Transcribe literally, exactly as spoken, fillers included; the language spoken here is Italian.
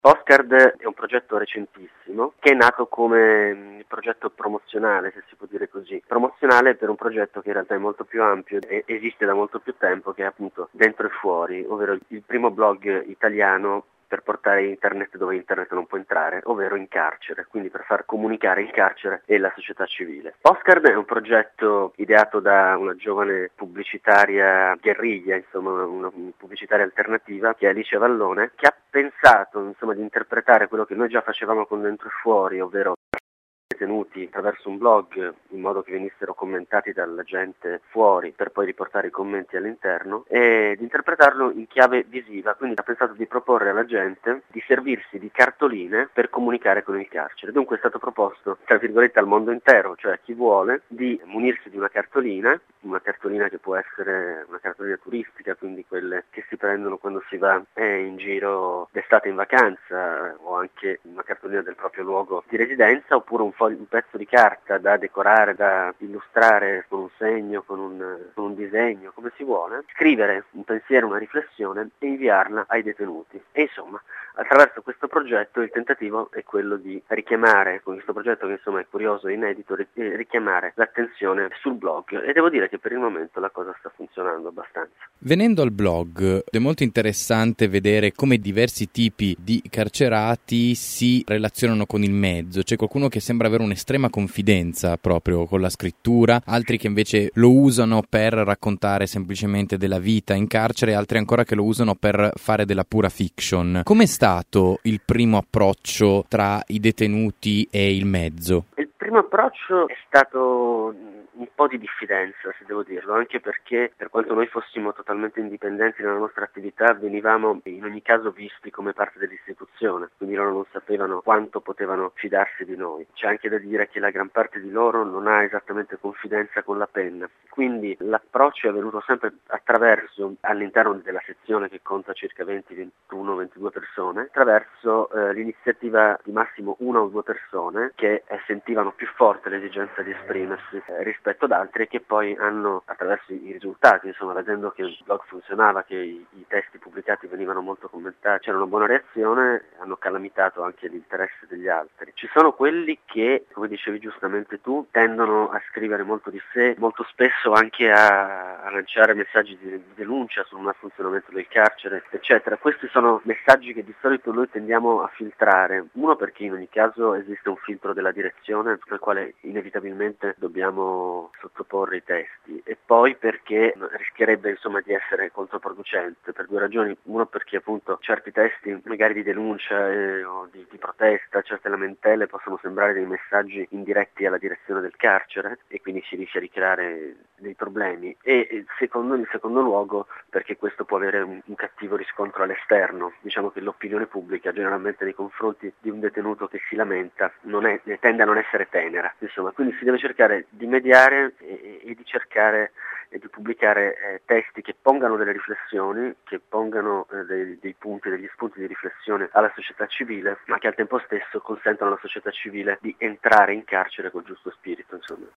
Postcard è un progetto recentissimo che è nato come progetto promozionale, se si può dire così, promozionale per un progetto che in realtà è molto più ampio e esiste da molto più tempo, che è appunto Dentro e Fuori, ovvero il primo blog italiano per portare internet dove internet non può entrare, ovvero in carcere, quindi per far comunicare il carcere e la società civile. Postcard è un progetto ideato da una giovane pubblicitaria guerriglia, insomma una pubblicitaria alternativa, che è Alice Vallone, che ha pensato insomma di interpretare quello che noi già facevamo con Dentro e Fuori, ovvero detenuti attraverso un blog in modo che venissero commentati dalla gente fuori per poi riportare i commenti all'interno, e di interpretarlo in chiave visiva. Quindi ha pensato di proporre alla gente di servirsi di cartoline per comunicare con il carcere. Dunque è stato proposto, tra virgolette, al mondo intero, cioè a chi vuole, di munirsi di una cartolina, una cartolina che può essere una cartolina turistica, quindi quelle che si prendono quando si va eh, in giro d'estate in vacanza, o anche una cartolina del proprio luogo di residenza, oppure un un pezzo di carta da decorare, da illustrare con un segno, con un, con un disegno, come si vuole, scrivere un pensiero, una riflessione e inviarla ai detenuti. E insomma, attraverso questo progetto il tentativo è quello di richiamare, con questo progetto che insomma è curioso e inedito, richiamare l'attenzione sul blog, e devo dire che per il momento la cosa sta funzionando abbastanza. Venendo al blog, è molto interessante vedere come diversi tipi di carcerati si relazionano con il mezzo. C'è qualcuno che sembra avere un'estrema confidenza proprio con la scrittura, altri che invece lo usano per raccontare semplicemente della vita in carcere, altri ancora che lo usano per fare della pura fiction. Com'è stato il primo approccio tra i detenuti e il mezzo? Il primo approccio è stato un po' di diffidenza, se devo dirlo, anche perché per quanto noi fossimo totalmente indipendenti nella nostra attività, venivamo in ogni caso visti come parte dell'istituzione, quindi loro non sapevano quanto potevano fidarsi di noi. C'è anche da dire che la gran parte di loro non ha esattamente confidenza con la penna, quindi l'approccio è venuto sempre attraverso, all'interno della sezione che conta circa venti, ventuno, ventidue persone, attraverso eh, l'iniziativa di massimo una o due persone che eh, sentivano più forte l'esigenza di esprimersi eh, rispetto ad altri, che poi hanno, attraverso i risultati, insomma, vedendo che il blog funzionava, che i, i testi pubblicati venivano molto commentati, c'era una buona reazione, hanno calamitato anche l'interesse degli altri. Ci sono quelli che, come dicevi giustamente tu, tendono a scrivere molto di sé, molto spesso anche a, a lanciare messaggi di, di denuncia sul malfunzionamento del carcere, eccetera. Questi sono messaggi che di solito noi tendiamo a filtrare, uno perché in ogni caso esiste un filtro della direzione al quale inevitabilmente dobbiamo sottoporre i testi, e poi perché rischierebbe insomma di essere controproducente per due ragioni: uno perché appunto certi testi magari di denuncia eh, o di, di protesta, certe lamentele possono sembrare dei messaggi indiretti alla direzione del carcere e quindi si rischia di creare dei problemi, e secondo, in secondo luogo perché questo può avere un, un cattivo riscontro all'esterno. Diciamo che l'opinione pubblica generalmente nei confronti di un detenuto che si lamenta non è, tende a non essere tenera, insomma, quindi si deve cercare di mediare e, e di cercare e di pubblicare eh, testi che pongano delle riflessioni, che pongano eh, dei, dei punti, degli spunti di riflessione alla società civile, ma che al tempo stesso consentano alla società civile di entrare in carcere col giusto spirito, insomma.